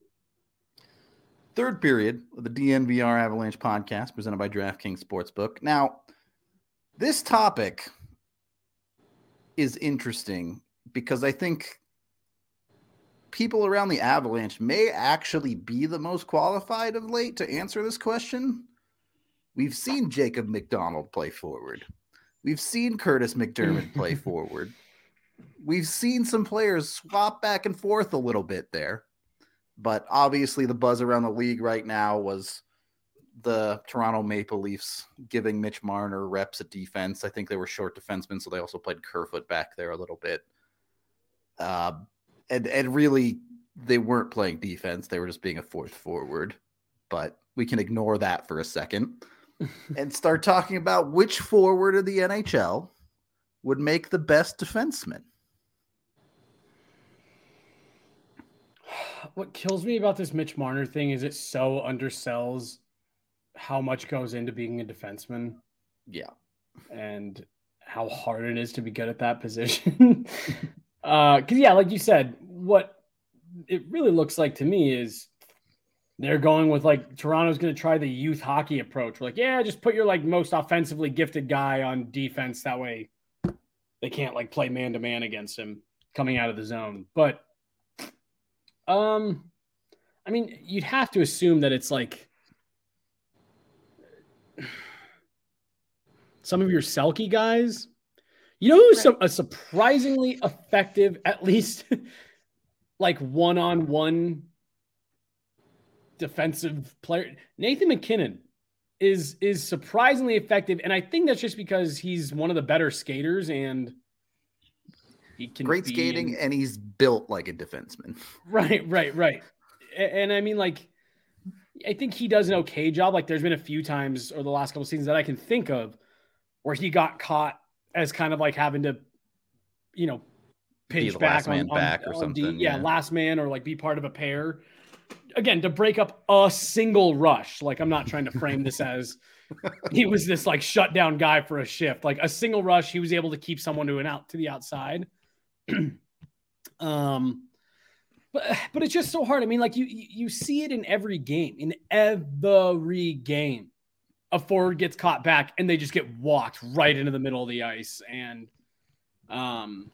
Third period of the D N V R Avalanche podcast presented by DraftKings Sportsbook. Now, this topic is interesting because I think people around the Avalanche may actually be the most qualified of late to answer this question. We've seen Jacob McDonald play forward. We've seen Curtis McDermott play forward. We've seen some players swap back and forth a little bit there. But obviously the buzz around the league right now was the Toronto Maple Leafs giving Mitch Marner reps at defense. I think they were short defensemen, so they also played Kerfoot back there a little bit. Uh, and, and really, they weren't playing defense. They were just being a fourth forward. But we can ignore that for a second and start talking about which forward of the N H L would make the best defenseman. What kills me about this Mitch Marner thing is it so undersells how much goes into being a defenseman. Yeah. And how hard it is to be good at that position. uh, cause yeah, like you said, what it really looks like to me is they're going with like, Toronto's going to try the youth hockey approach. We're like, yeah, just put your like most offensively gifted guy on defense. That way they can't like play man to man against him coming out of the zone. But Um, I mean, you'd have to assume that it's like some of your Selke guys. You know who's right. a surprisingly effective, at least like one-on-one defensive player? Nathan McKinnon is is surprisingly effective, and I think that's just because he's one of the better skaters and he can great skating, in... and he's built like a defenseman. Right, right, right. And, and I mean, like, I think he does an okay job. Like, there's been a few times or the last couple of seasons that I can think of where he got caught as kind of like having to, you know, pinch back last man on, back on, or on something. D, yeah, yeah, last man or like be part of a pair. again, to break up a single rush. Like, I'm not trying to frame this as he was this like shutdown guy for a shift. Like a single rush, he was able to keep someone to an out to the outside. um, but but it's just so hard. I mean, like you you see it in every game. In every game, a forward gets caught back and they just get walked right into the middle of the ice. And um,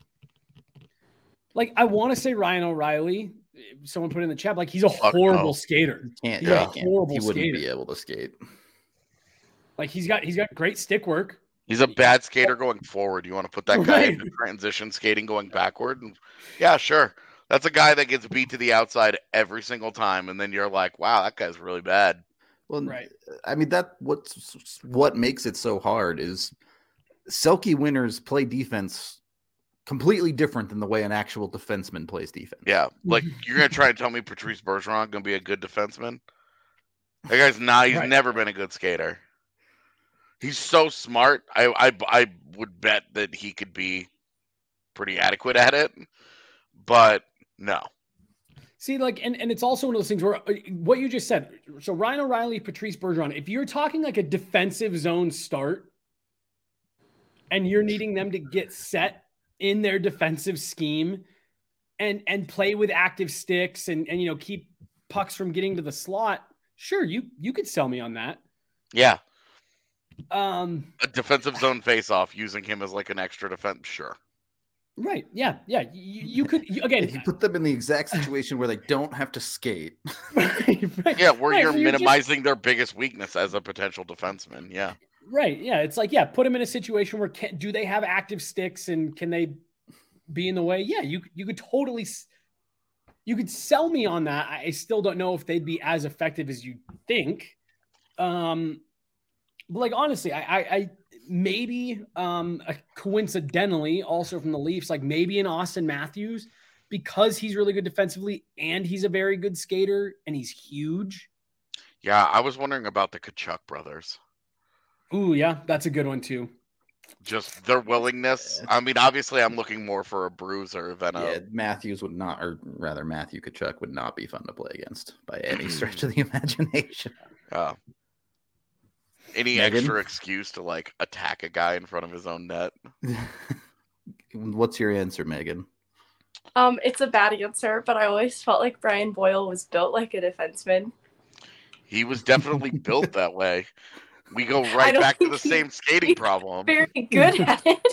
like I want to say Ryan O'Reilly. Someone put in the chat, like he's a Fuck horrible no. skater. Can't, he's yeah, a he can't. horrible He wouldn't skater. be able to skate. Like he's got he's got great stick work. He's a bad skater going forward. You want to put that guy Right. into transition skating going backward? And yeah, sure. That's a guy that gets beat to the outside every single time, and then you're like, wow, that guy's really bad. Well, Right. I mean that what's what makes it so hard is Selke winners play defense completely different than the way an actual defenseman plays defense. Yeah, like you're gonna try and tell me Patrice Bergeron gonna be a good defenseman? That guy's not. He's Right. never been a good skater. He's so smart. I, I I would bet that he could be pretty adequate at it, but no. See, like, and, and it's also one of those things where uh, what you just said. So Ryan O'Reilly, Patrice Bergeron, if you're talking like a defensive zone start and you're needing them to get set in their defensive scheme and and play with active sticks and and you know keep pucks from getting to the slot, sure, you you could sell me on that. Yeah, Um, a defensive zone face-off using him as like an extra defense. Sure. right? Yeah, yeah. You, you could you, again. If you put them in the exact situation where they don't have to skate, right, right, Yeah, where right, you're so just- minimizing their biggest weakness as a potential defenseman. Yeah. Right. Yeah. It's like, yeah, put them in a situation where can, do they have active sticks and can they be in the way? Yeah, you you could totally, s- you could sell me on that. I still don't know if they'd be as effective as you think. Um, but like, honestly, I, I, I maybe um, uh, coincidentally also from the Leafs, like maybe in Austin Matthews, because he's really good defensively and he's a very good skater and he's huge. Yeah, I was wondering about the Kachuk brothers. Ooh, yeah, that's a good one too. Just their willingness. I mean, obviously, I'm looking more for a bruiser than a. yeah, Matthews would not, or rather, Matthew Kachuk would not be fun to play against by any stretch of the imagination. Uh, any Megan? extra excuse to like attack a guy in front of his own net? What's your answer, Megan? Um, it's a bad answer, but I always felt like Brian Boyle was built like a defenseman. He was definitely built that way. We go I right don't back to think the he- same skating problem. Very good at it.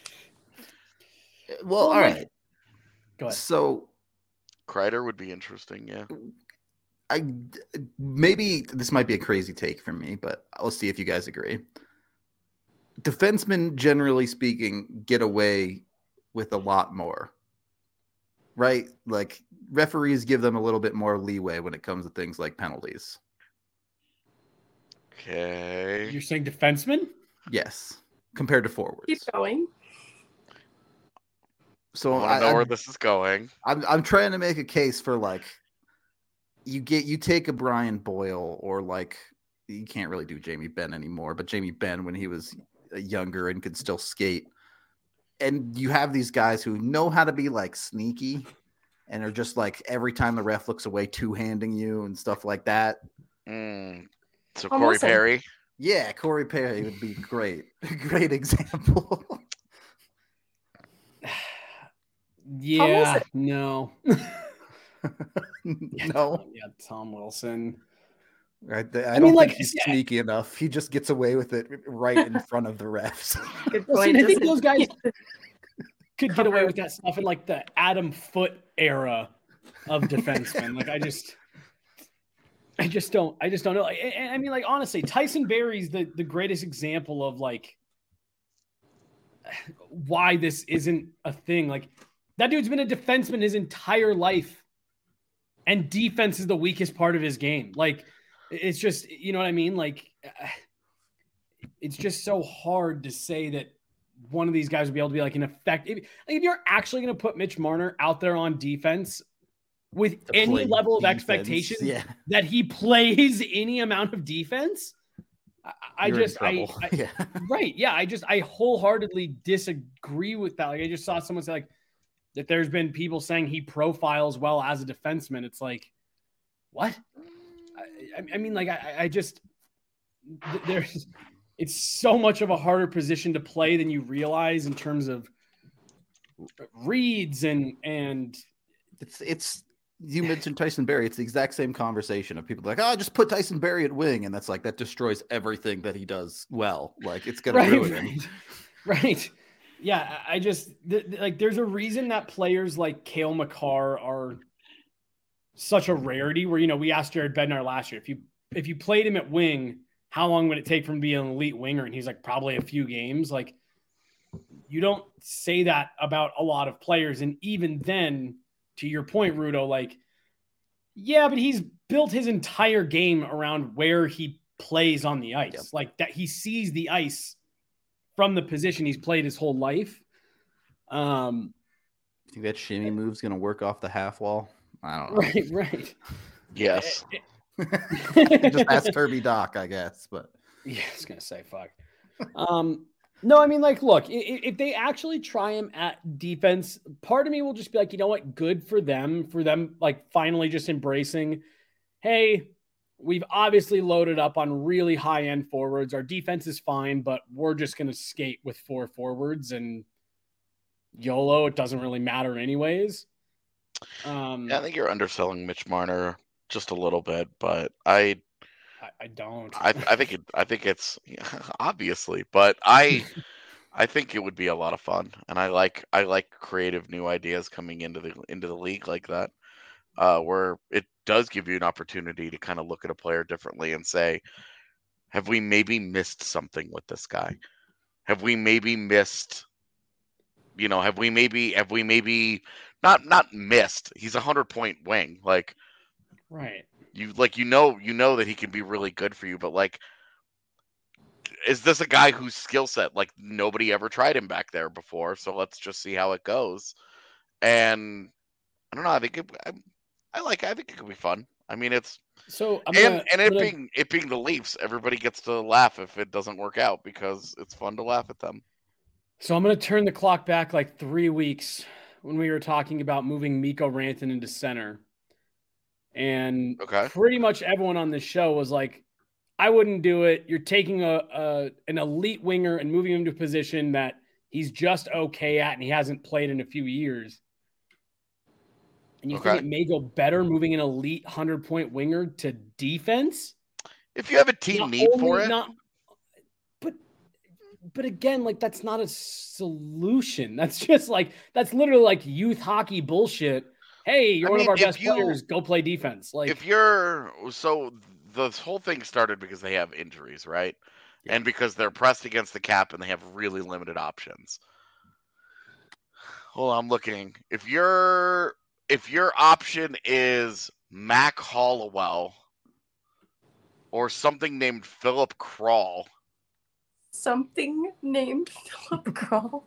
Well, Well, all like- right. Go ahead. So Kreider would be interesting, yeah. I maybe this might be a crazy take from me, but I'll see if you guys agree. Defensemen, generally speaking, get away with a lot more, right? Like referees give them a little bit more leeway when it comes to things like penalties. Okay. You're saying defenseman? Yes, compared to forwards. Keep going. So I want to I, know where I'm, this is going. I'm I'm trying to make a case for like you get you take a Brian Boyle or like you can't really do Jamie Benn anymore, but Jamie Benn when he was younger and could still skate. And you have these guys who know how to be like sneaky and are just like every time the ref looks away, two-handing you and stuff like that. Mm. So I'm Corey listening. Perry. Yeah, Corey Perry would be great. Great example. Yeah, no. No. Yeah, Tom Wilson. I, I don't mean, think like, he's yeah. sneaky enough. He just gets away with it right in front of the refs. Good Well, see, point. I think Doesn't- those guys could get away with that stuff in like the Adam Foote era of defensemen. Like I just, I just don't, I just don't know. I, I- I mean, like honestly, Tyson Berry's the the greatest example of like why this isn't a thing. Like that dude's been a defenseman his entire life, and defense is the weakest part of his game. Like it's just, you know what I mean? Like it's just so hard to say that one of these guys would be able to be like an effective. Like if you're actually going to put Mitch Marner out there on defense with To any play level of defense, expectation yeah. that he plays any amount of defense, I, I You're in just, I, trouble. I yeah. right. Yeah. I just, I wholeheartedly disagree with that. Like I just saw someone say like that there's been people saying he profiles well as a defenseman. It's like, what? I, I mean, like, I, I just, there's, it's so much of a harder position to play than you realize in terms of reads and, and it's, it's, you mentioned Tyson Berry. It's the exact same conversation of people like, oh, just put Tyson Berry at wing. And that's like, that destroys everything that he does well. Like it's going right, to ruin him. Right. right. Yeah. I just th- th- like, there's a reason that players like Cale Makar are such a rarity where, you know, we asked Jared Bednar last year, if you, if you played him at wing, how long would it take for him to be an elite winger? And he's like, probably a few games. Like you don't say that about a lot of players. And even then, to your point, Rudo, like, yeah, but he's built his entire game around where he plays on the ice. Yep. Like that he sees the ice from the position he's played his whole life. Um, you think that shimmy move's going to work off the half wall? I don't know. Right, right. Yes. Just ask Kirby Doc, I guess. But yeah, I was going to say, fuck. Um, No, I mean, like, look, if, if they actually try him at defense, part of me will just be like, you know what? Good for them, for them, like, finally just embracing, hey, we've obviously loaded up on really high-end forwards. Our defense is fine, but we're just going to skate with four forwards and YOLO. It doesn't really matter anyways. Um, yeah, I think you're underselling Mitch Marner just a little bit, but I... I, I don't. I, I think it. I think it's yeah, obviously, but I, I think it would be a lot of fun, and I like I like creative new ideas coming into the into the league like that, uh, where it does give you an opportunity to kind of look at a player differently and say, have we maybe missed something with this guy? Have we maybe missed? You know, have we maybe have we maybe not not missed? He's a hundred point wing, like right. You like you know you know that he can be really good for you, but like, is this a guy whose skill set like nobody ever tried him back there before? So let's just see how it goes. And I don't know. I think it, I, I like. I think it could be fun. I mean, it's so I'm and gonna, and it gonna, being it being the Leafs, everybody gets to laugh if it doesn't work out because it's fun to laugh at them. So I'm gonna turn the clock back like three weeks when we were talking about moving Mikko Rantanen into center. And okay. pretty much everyone on this show was like, I wouldn't do it. You're taking a, a an elite winger and moving him to a position that he's just okay at and he hasn't played in a few years. And you okay. think it may go better moving an elite one hundred point winger to defense? If you have a team not need for it. Not, but, but again, like that's not a solution. That's just like, that's literally like youth hockey bullshit. Hey, you're I one mean, of our best you, players. Go play defense. Like if you're so the whole thing started because they have injuries, right? Yeah. And because they're pressed against the cap and they have really limited options. Hold on, I'm looking. If your if your option is Mac Hollowell or something named Philip Crawl. Something named Philip Crawl.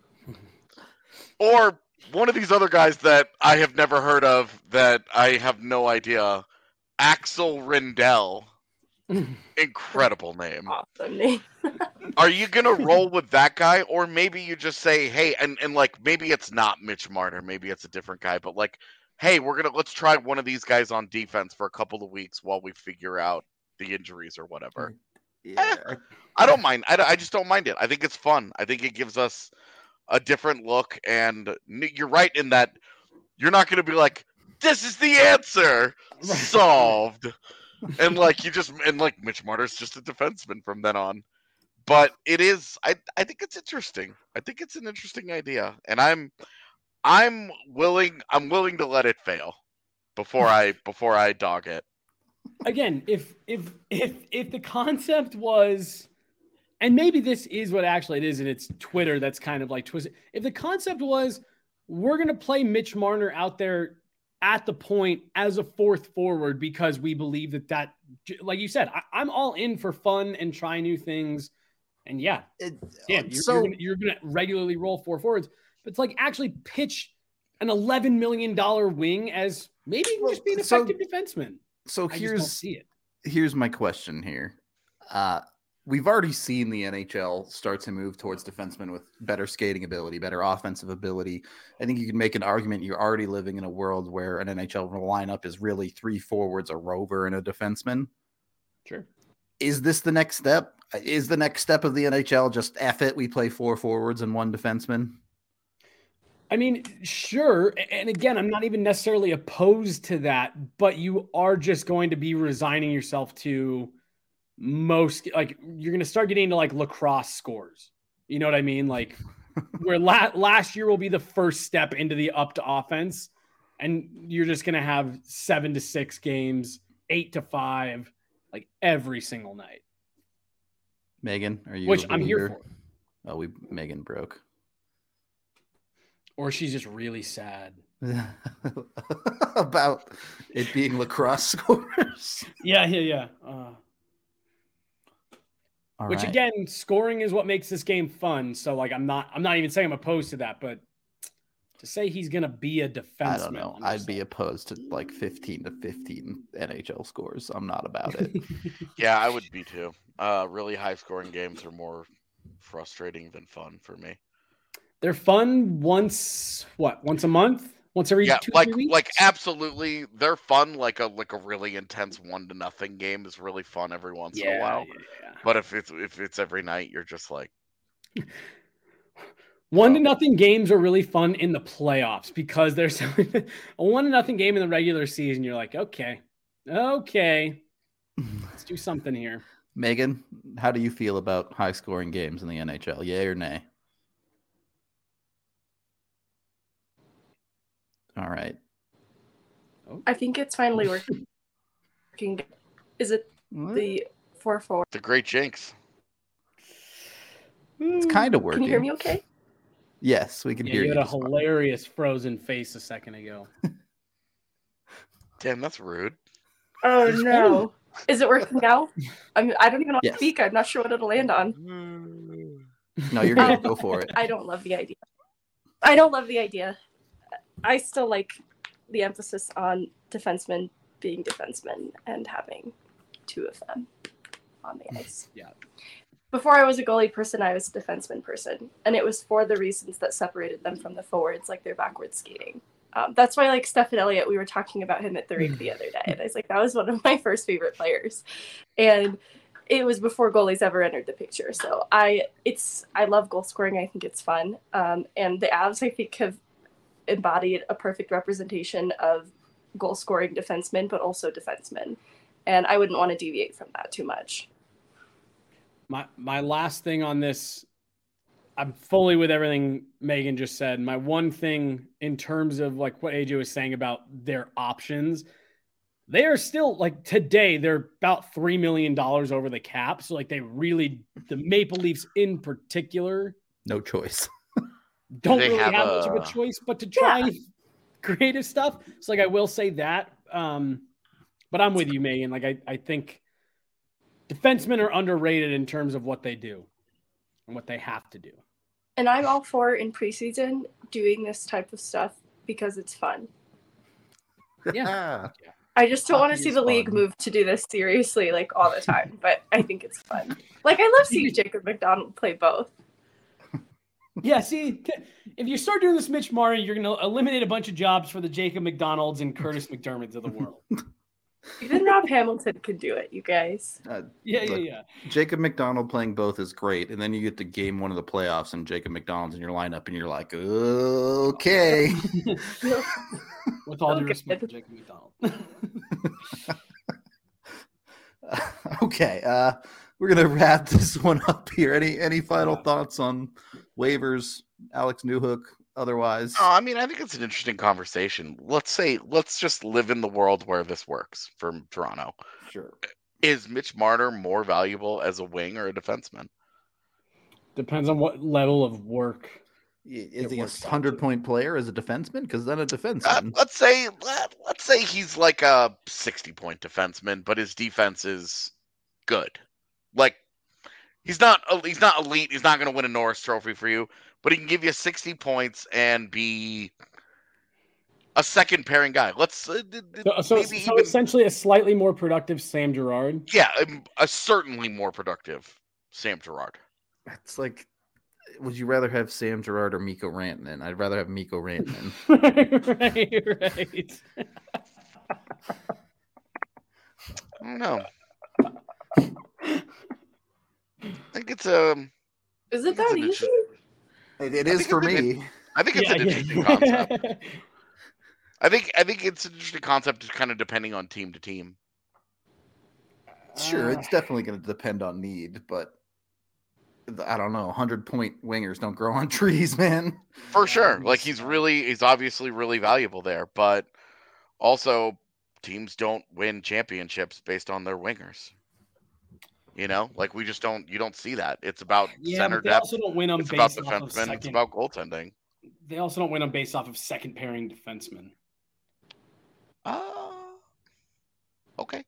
Or one of these other guys that I have never heard of that I have no idea. Axel Rendell. Incredible name. Awesome name. Are you going to roll with that guy? Or maybe you just say, hey, and, and like, maybe it's not Mitch Marner. Maybe it's a different guy. But like, hey, we're going to, let's try one of these guys on defense for a couple of weeks while we figure out the injuries or whatever. Yeah. Eh, I don't mind. I, I just don't mind it. I think it's fun. I think it gives us a different look, and you're right in that you're not going to be like, this is the answer solved. And like, you just, and like Mitch Marner's just a defenseman from then on, but it is, I, I think it's interesting. I think it's an interesting idea, and I'm, I'm willing, I'm willing to let it fail before I, before I dog it. Again, if, if, if, if the concept was, and maybe this is what actually it is, and it's Twitter that's kind of like twisted. If the concept was, we're going to play Mitch Marner out there at the point as a fourth forward because we believe that that, like you said, I, I'm all in for fun and try new things. And yeah, it, yeah you're, so, you're going to regularly roll four forwards, but it's like actually pitch an eleven million dollars wing as maybe well, just be an effective so, defenseman. So I here's, see it. here's my question here. Uh, we've already seen the N H L start to move towards defensemen with better skating ability, better offensive ability. I think you can make an argument you're already living in a world where an N H L lineup is really three forwards, a rover, and a defenseman. Sure. Is this the next step? Is the next step of the N H L just F it? We play four forwards and one defenseman? I mean, sure. And again, I'm not even necessarily opposed to that, but you are just going to be resigning yourself to most, like, you're going to start getting into like lacrosse scores. You know what I mean? Like, where la- last year will be the first step into the up to offense, and you're just going to have seven to six games, eight to five, like every single night. Megan, are you? Which I'm here for. Oh, we Megan broke. Or she's just really sad about it being lacrosse scores. Yeah, yeah, yeah. Uh, which right. Again, scoring is what makes this game fun. So, like, I'm not, I'm not even saying I'm opposed to that, but to say he's gonna be a defenseman, I don't know. I'd be opposed to like fifteen to fifteen N H L scores. I'm not about it. Yeah, I would be too. Uh, really high scoring games are more frustrating than fun for me. They're fun once, what, once a month? Once every yeah, two, like, three weeks? like absolutely. They're fun. Like a like a really intense one to nothing game is really fun every once yeah, in a while. Yeah, yeah. But if it's if it's every night, you're just like one to nothing games are really fun in the playoffs because there's a one to nothing game in the regular season. You're like, okay, okay, let's do something here. Megan, how do you feel about high scoring games in the N H L? Yay or nay? All right. I think it's finally working. Is it what? The four four? The Great Jinx. It's kind of working. Can you hear me okay? Yes, we can yeah, hear you. You had a hilarious fun. Frozen face a second ago. Damn, that's rude. Oh, it's no. Funny. Is it working now? I mean, I don't even know yes. how to speak. I'm not sure what it'll land on. No, you're going to go for it. I don't love the idea. I don't love the idea. I still like the emphasis on defensemen being defensemen and having two of them on the ice. Yeah. Before I was a goalie person, I was a defenseman person, and it was for the reasons that separated them from the forwards, like their backward skating. Um, that's why, like, Stefan Elliott, we were talking about him at the rink the other day, and I was like, that was one of my first favorite players. And it was before goalies ever entered the picture. So I, it's, I love goal scoring. I think it's fun. Um, and the Avs, I think, have embodied a perfect representation of goal scoring defensemen, but also defensemen. And I wouldn't want to deviate from that too much. My my last thing on this, I'm fully with everything Megan just said. My one thing in terms of like what A J was saying about their options, they are still like today, they're about three million dollars over the cap. So like they really, the Maple Leafs in particular, no choice. Don't they really have, have much a... of a choice but to try yeah. creative stuff. So like I will say that. Um, but I'm with you, Megan. Like I, I think defensemen are underrated in terms of what they do and what they have to do. And I'm all for in preseason doing this type of stuff because it's fun. Yeah. I just don't want to see the fun. League move to do this seriously like all the time, but I think it's fun. Like I love seeing Jacob McDonald play both. Yeah, see, if you start doing this, Mitch Marner, you're going to eliminate a bunch of jobs for the Jacob McDonalds and Curtis McDermotts of the world. Even Rob Hamilton could do it, you guys. Uh, yeah, look, yeah, yeah. Jacob McDonald playing both is great, and then you get to game one of the playoffs, and Jacob McDonald's in your lineup, and you're like, okay. With all due respect for Jacob McDonald. Okay, uh, we're gonna wrap this one up here. Any any final thoughts on waivers, Alex Newhook? Otherwise, oh, I mean, I think it's an interesting conversation. Let's say, let's just live in the world where this works for Toronto. Sure. Is Mitch Marner more valuable as a wing or a defenseman? Depends on what level of work. Is he a hundred-point player as a defenseman? Because then a defenseman. Uh, let's say, let, let's say he's like a sixty-point defenseman, but his defense is good. Like he's not, he's not elite. He's not going to win a Norris Trophy for you. But he can give you sixty points and be a second pairing guy. Let's uh, so, so, maybe so even, essentially a slightly more productive Sam Girard. Yeah, a, a certainly more productive Sam Girard. It's like, would you rather have Sam Girard or Mikko Rantanen? I'd rather have Mikko Rantanen. right, right. I don't know. I think it's a. Um, Is it that easy? It, it is for me. It, I think it's yeah, an yeah. interesting concept. I think I think it's an interesting concept, just kind of depending on team to team. Sure, it's definitely going to depend on need, but I don't know. hundred-point wingers don't grow on trees, man. For sure. Like, he's really, he's obviously really valuable there, but also teams don't win championships based on their wingers. You know, like we just don't, you don't see that. It's about yeah, center but they depth. also don't win them It's about based off of defensemen. second. It's about goaltending. They also don't win them based off of second pairing defensemen. Uh, okay.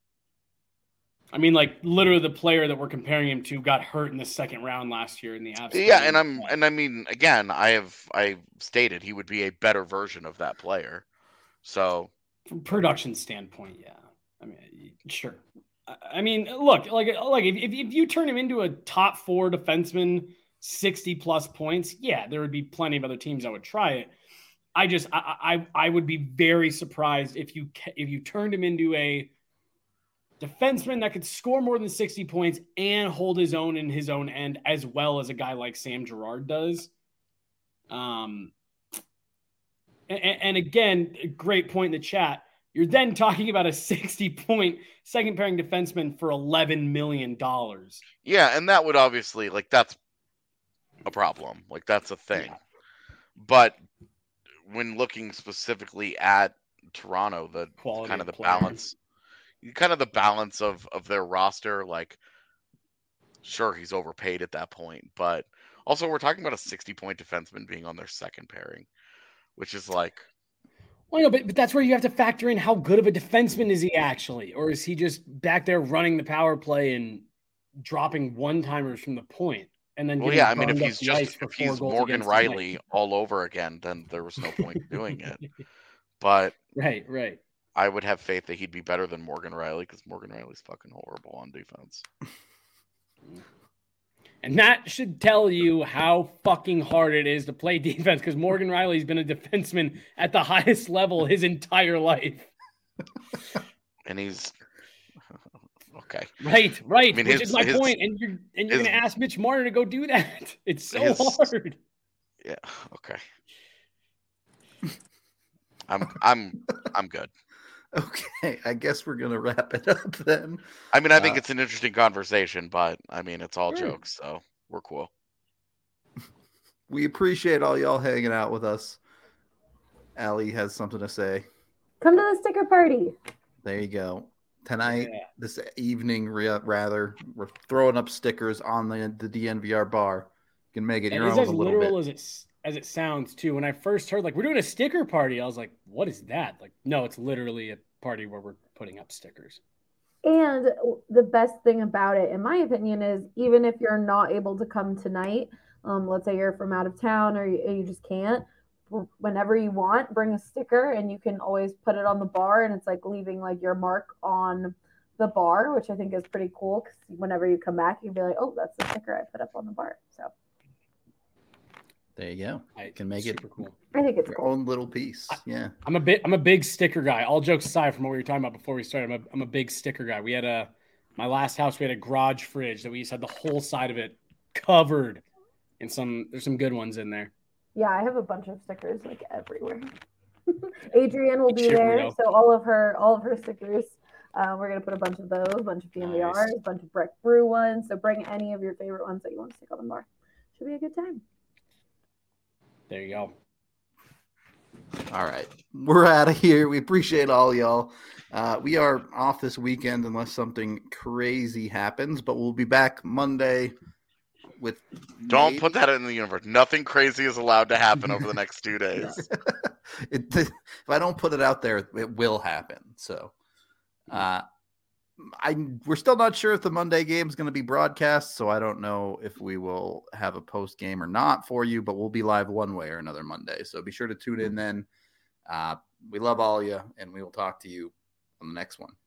I mean, like literally, the player that we're comparing him to got hurt in the second round last year in the Avs. Yeah, and I'm and I mean, again, I have I stated he would be a better version of that player. So, from production standpoint, yeah. I mean, sure. I mean, look, like like if if you turn him into a top four defenseman, sixty plus points, yeah, there would be plenty of other teams that would try it. I just I I, I would be very surprised if you if you turned him into a defenseman that could score more than sixty points and hold his own in his own end, as well as a guy like Sam Girard does. Um, and, and again, great point in the chat. You're then talking about a sixty-point second pairing defenseman for eleven million dollars. Yeah, and that would obviously, like, that's a problem. Like, that's a thing. Yeah. But when looking specifically at Toronto, the Quality kind of the player. balance, kind of the balance of, of their roster, like, sure, he's overpaid at that point. But also, we're talking about a sixty-point defenseman being on their second pairing, which is like... Well, no, but, but that's where you have to factor in how good of a defenseman is he actually, or is he just back there running the power play and dropping one-timers from the point, and then well, yeah, I mean, if he's just if he's Morgan Riley all over again, then there was no point doing it. But right, right, I would have faith that he'd be better than Morgan Riley because Morgan Riley's fucking horrible on defense. And that should tell you how fucking hard it is to play defense because Morgan Riley's been a defenseman at the highest level his entire life. And he's okay. Right, right. I mean, Which his, is my his, point. And you're and you're his, gonna ask Mitch Marner to go do that. It's so his, hard. Yeah, okay. I'm I'm I'm good. Okay, I guess we're gonna wrap it up then. I mean, I think uh, it's an interesting conversation, but I mean, it's all sure. jokes, so we're cool. We appreciate all y'all hanging out with us. Allie has something to say. Come to the sticker party. There you go. Tonight, Yeah. this evening, rather, we're throwing up stickers on the the D N V R bar. You can make it And your it's own as a little literal bit. as it as it sounds too. When I first heard like we're doing a sticker party, I was like, "What is that?" Like, no, it's literally a party where we're putting up stickers. And the best thing about it, in my opinion, is even if you're not able to come tonight, um, let's say you're from out of town or you, you just can't, whenever you want, bring a sticker and you can always put it on the bar, and it's like leaving like your mark on the bar, which I think is pretty cool because whenever you come back, you'll be like, oh, that's the sticker I put up on the bar. So there you go. I can make it cool. I think it's your cool. own little piece. Yeah. I'm a bit. I'm a big sticker guy. All jokes aside from what we were talking about before we started, I'm a, I'm a big sticker guy. We had a my last house. We had a garage fridge that we used to have the whole side of it covered, and some there's some good ones in there. Yeah, I have a bunch of stickers like everywhere. Adrienne will be Sure, there, no. so all of her all of her stickers. Uh, we're gonna put a bunch of those, a bunch of D N V Rs, Nice. a bunch of Breck Brew ones. So bring any of your favorite ones that you want to stick on the bar. Should be a good time. There you go. All right. We're out of here. We appreciate all y'all. Uh, we are off this weekend unless something crazy happens, but we'll be back Monday with Don't maybe... put that in the universe. Nothing crazy is allowed to happen over the next two days. it, if I don't put it out there, it will happen. So uh, I we're still not sure if the Monday game is going to be broadcast, so I don't know if we will have a post game or not for you, but we'll be live one way or another Monday. So be sure to tune in then. Uh, we love all of you, and we will talk to you on the next one.